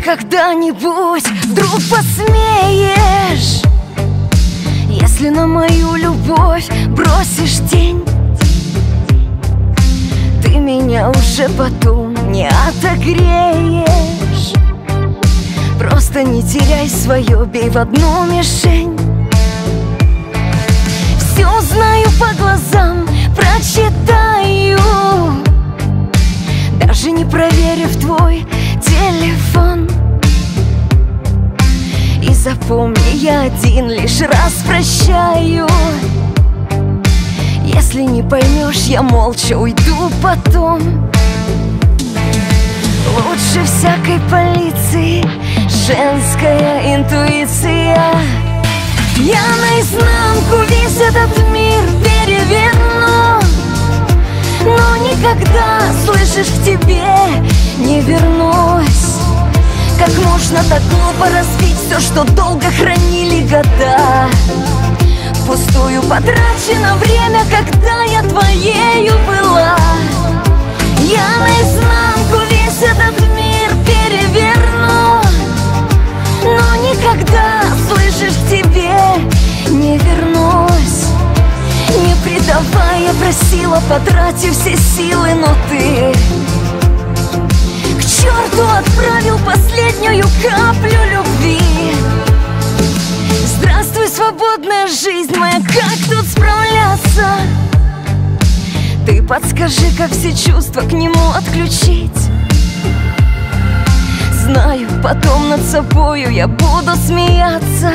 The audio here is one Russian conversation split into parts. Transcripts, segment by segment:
когда-нибудь вдруг посмеешь, если на мою любовь бросишь тень, ты меня уже потом не отогреешь. Просто не теряй свое, бей в одну мишень. Все узнаю по глазам, прочитаю, даже не проверив твой телефон. И запомни, я один лишь раз прощаю. Если не поймешь, я молча уйду потом. Лучше всякой полиции женская интуиция. Я наизнанку весь этот мир переверну, но никогда, слышишь, к тебе не вернусь. Как можно так глупо разбить все, что долго хранили года? Впустую потрачено время, когда я твоею была. Я наизнанку весь этот мир переверну, но никогда, слышишь, к тебе не вернусь. Не предавай, я просила, потратив все силы, но ты к черту отправил последнюю каплю любви. Здравствуй, свободная жизнь моя, как тут справляться? Ты подскажи, как все чувства к нему отключить. Знаю, потом над собою я буду смеяться,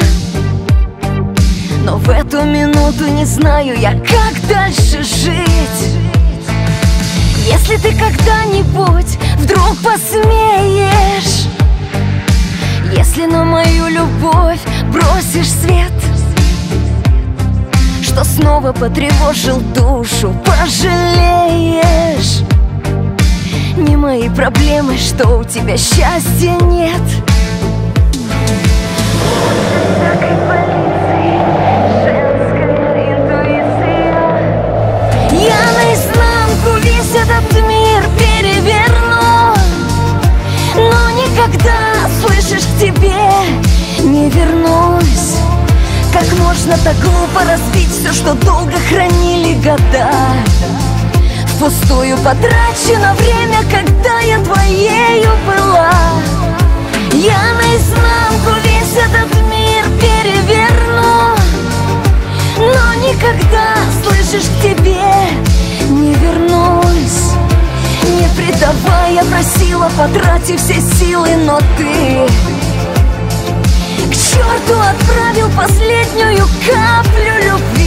но в эту минуту не знаю я, как дальше жить. Если ты когда-нибудь вдруг посмеешь, если на мою любовь бросишь свет, что снова потревожил душу, пожалеешь. Не мои проблемы, что у тебя счастья нет. Я наизнанку весь этот мир переверну, но никогда, слышишь, к тебе не вернусь. Как можно так глупо разбить все, что долго хранили года? Впустую потрачено время, когда я твоею была. Я наизнанку весь этот мир переверну, но никогда, слышишь, к тебе не вернусь. Не предавай, я просила, потратив все силы, но ты к черту отправил последнюю каплю любви.